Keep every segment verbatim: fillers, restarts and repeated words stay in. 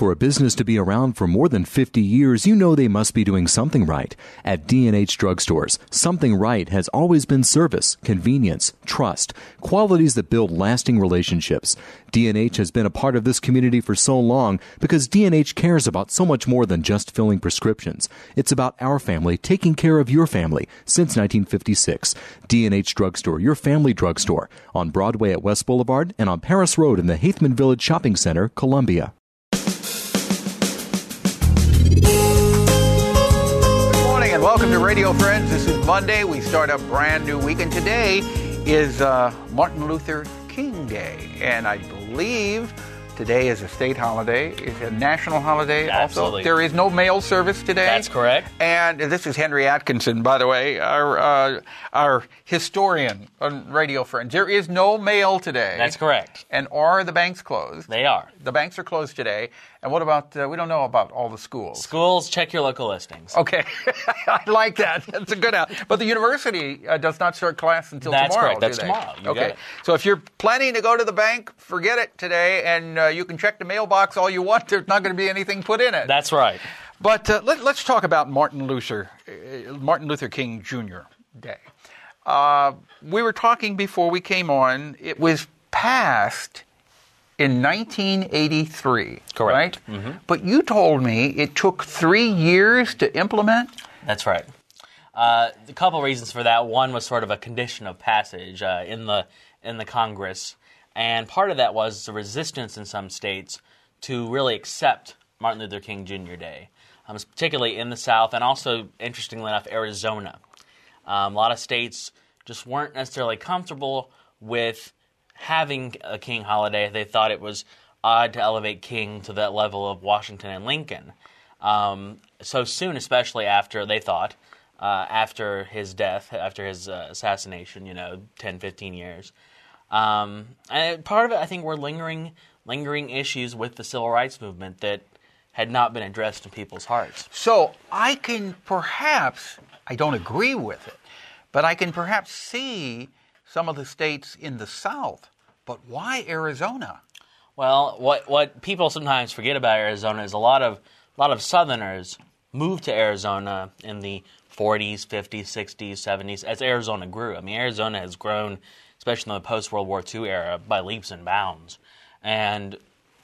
For a business to be around for more than fifty years, you know they must be doing something right. At D and H Drugstores, something right has always been service, convenience, trust, qualities that build lasting relationships. D and H has been a part of this community for so long because D and H cares about so much more than just filling prescriptions. It's about our family taking care of your family since nineteen fifty-six. D and H Drugstore, your family drugstore, on Broadway at West Boulevard and on Paris Road in the Haithman Village Shopping Center, Columbia. And welcome to Radio Friends. This is Monday. We start a brand new week, and today is uh, Martin Luther King Day. And I believe today is a state holiday. It's a national holiday. Absolutely. Also, there is no mail service today. That's correct. And this is Henry Atkinson, by the way, our uh, our historian on Radio Friends. There is no mail today. That's correct. And are the banks closed? They are. The banks are closed today. And what about, uh, we don't know about all the schools. Schools, check your local listings. Okay. I like that. That's a good out. But the university uh, does not start class until That's tomorrow. That's correct. That's do tomorrow. You okay. got it. So if you're planning to go to the bank, forget it today, and uh, you can check the mailbox all you want. There's not going to be anything put in it. That's right. But uh, let, let's talk about Martin Luther, uh, Martin Luther King Junior Day. Uh, we were talking before we came on. It was passed in nineteen eighty-three, correct. Right? Mm-hmm. But you told me it took three years to implement? That's right. Uh, a couple of reasons for that. One was sort of a condition of passage uh, in the in the Congress, and part of that was the resistance in some states to really accept Martin Luther King Junior Day, um, particularly in the South, and also, interestingly enough, Arizona. Um, a lot of states just weren't necessarily comfortable with having a King holiday. They thought it was odd to elevate King to that level of Washington and Lincoln. Um, so soon, especially after, they thought, uh, after his death, after his uh, assassination, you know, ten, fifteen years. Um, and part of it, I think, were lingering, lingering issues with the civil rights movement that had not been addressed in people's hearts. So I can perhaps, I don't agree with it, but I can perhaps see some of the states in the South. But why Arizona? Well, what what people sometimes forget about Arizona is a lot of a lot of Southerners moved to Arizona in the forties, fifties, sixties, seventies as Arizona grew. I mean, Arizona has grown, especially in the post-World War Two era, by leaps and bounds. And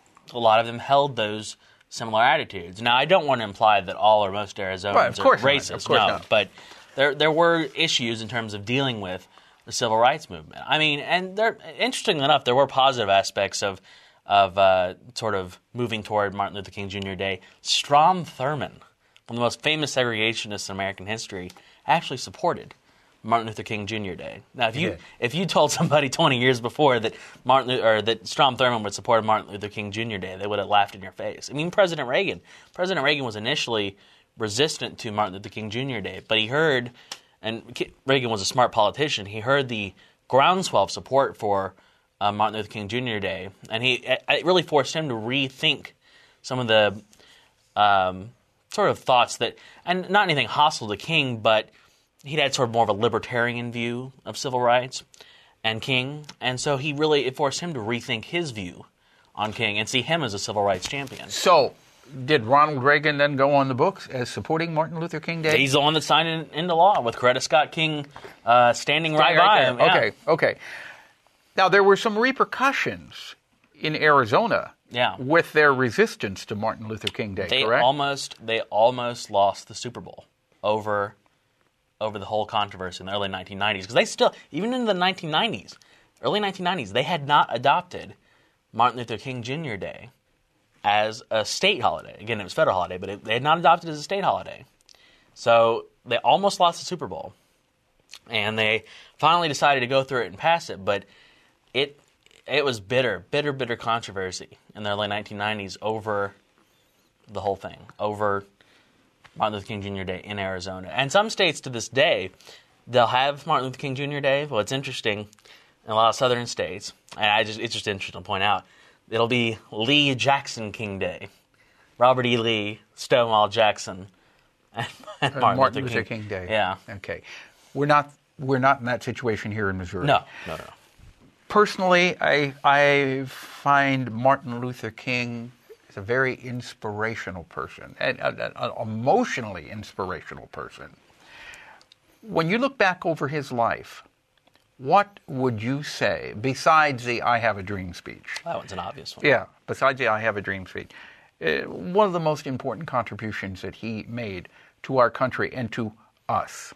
a lot of them held those similar attitudes. Now, I don't want to imply that all or most Arizonans right, are racist. Not. Of course no, not. But there there were issues in terms of dealing with the civil rights movement. I mean, and there, interestingly enough, there were positive aspects of of uh, sort of moving toward Martin Luther King Junior Day. Strom Thurmond, one of the most famous segregationists in American history, actually supported Martin Luther King Junior Day. Now, if you yeah. if you told somebody twenty years before that Martin or that Strom Thurmond would support Martin Luther King Junior Day, they would have laughed in your face. I mean, President Reagan, President Reagan was initially resistant to Martin Luther King Junior Day, but he heard. And Reagan was a smart politician. He heard the groundswell of support for uh, Martin Luther King Junior Day, and he it really forced him to rethink some of the um, sort of thoughts that, and not anything hostile to King, but he'd had sort of more of a libertarian view of civil rights and King, and so he really it forced him to rethink his view on King and see him as a civil rights champion. So, did Ronald Reagan then go on the books as supporting Martin Luther King Day? He's the one that signed it into law with Coretta Scott King uh, standing right, right by there. him. Yeah. Okay, okay. Now, there were some repercussions in Arizona yeah. with their resistance to Martin Luther King Day, they correct? Almost, they almost lost the Super Bowl over over the whole controversy in the early nineteen nineties. Because they still, even in the nineteen nineties, early nineteen nineties, they had not adopted Martin Luther King Junior Day as a state holiday. Again, it was a federal holiday, but it, they had not adopted it as a state holiday. So they almost lost the Super Bowl. And they finally decided to go through it and pass it, but it it was bitter, bitter, bitter controversy in the early nineteen nineties over the whole thing, over Martin Luther King Junior Day in Arizona. And some states to this day, they'll have Martin Luther King Junior Day. Well, it's interesting, in a lot of southern states, and I just it's just interesting to point out, it'll be Lee Jackson King Day. Robert E. Lee, Stonewall Jackson, and, and Martin, Martin Luther, Luther King. King Day. Yeah. Okay. We're not we're not in that situation here in Missouri. No, no, no. Personally, I I find Martin Luther King a very inspirational person, and an emotionally inspirational person. When you look back over his life, what would you say, besides the I Have a Dream speech? That one's an obvious one. Yeah, besides the I Have a Dream speech. Uh, one of the most important contributions that he made to our country and to us.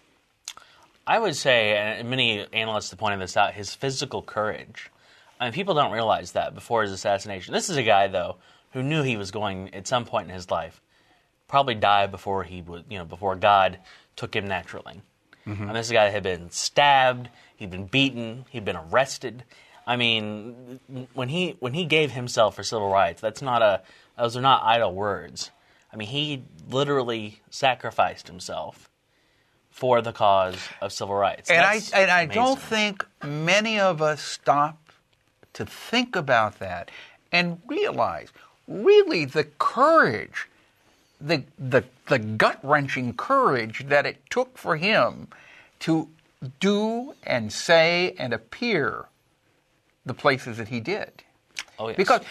I would say, and many analysts have pointed this out, his physical courage. I mean, people don't realize that before his assassination. This is a guy, though, who knew he was going, at some point in his life, probably die before he would, you know, before God took him naturally. Mm-hmm. And this is a guy that had been stabbed, he'd been beaten, he'd been arrested. I mean, when he when he gave himself for civil rights, that's not a those are not idle words. I mean, he literally sacrificed himself for the cause of civil rights. And That's I and I amazing. don't think many of us stop to think about that and realize really the courage, the the the gut-wrenching courage that it took for him to do and say and appear the places that he did. Oh, yes. Because,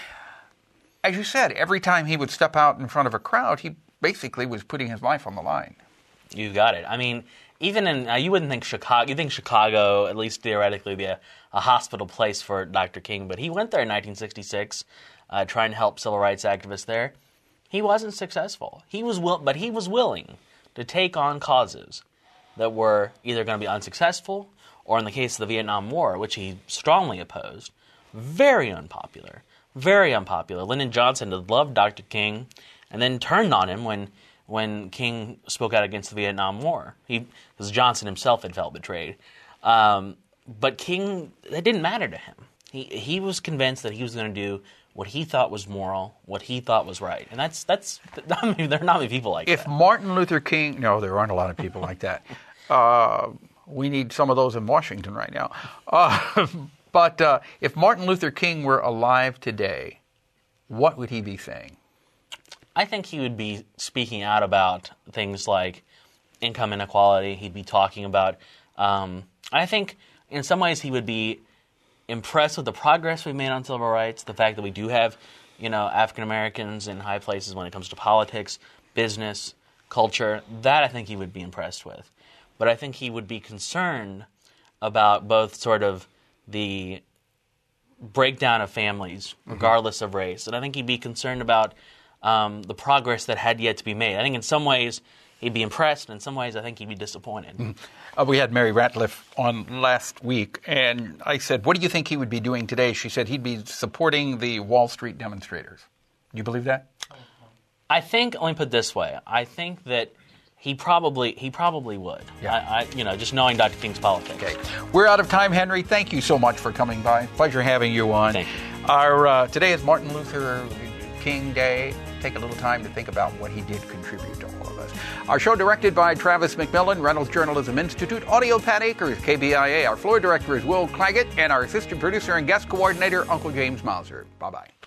as you said, every time he would step out in front of a crowd, he basically was putting his life on the line. You got it. I mean, even in, uh, you wouldn't think Chicago, you think Chicago, at least theoretically, be a, a hospital place for Doctor King, but he went there in nineteen sixty-six, uh, trying to help civil rights activists there. He wasn't successful. He was will, but he was willing to take on causes that were either going to be unsuccessful, or in the case of the Vietnam War, which he strongly opposed, very unpopular. Very unpopular. Lyndon Johnson had loved Doctor King and then turned on him when when King spoke out against the Vietnam War. He, because Johnson himself had felt betrayed. Um, but King, that didn't matter to him. He he was convinced that he was going to do what he thought was moral, what he thought was right. And that's, that's I mean, there are not many people like if that. If Martin Luther King, no, there aren't a lot of people like that. Uh, we need some of those in Washington right now. Uh, but uh, if Martin Luther King were alive today, what would he be saying? I think he would be speaking out about things like income inequality. He'd be talking about, um, I think in some ways he would be impressed with the progress we've made on civil rights, the fact that we do have, you know, African Americans in high places when it comes to politics, business, culture. That I think he would be impressed with. But I think he would be concerned about both sort of the breakdown of families, regardless mm-hmm. of race. And I think he'd be concerned about um, the progress that had yet to be made. I think in some ways he'd be impressed, and in some ways I think he'd be disappointed. Mm-hmm. Uh, we had Mary Ratliff on last week, and I said, what do you think he would be doing today? She said he'd be supporting the Wall Street demonstrators. Do you believe that? I think, let me put it this way, I think that He probably he probably would. Yeah. I, I, you know, just knowing Doctor King's politics. Okay. We're out of time, Henry. Thank you so much for coming by. Pleasure having you on. Thank you. Our uh, today is Martin Luther King Day. Take a little time to think about what he did contribute to all of us. Our show directed by Travis McMillan, Reynolds Journalism Institute, Audio Pat Akers, K B I A. Our floor director is Will Claggett, and our assistant producer and guest coordinator, Uncle James Mauser. Bye-bye.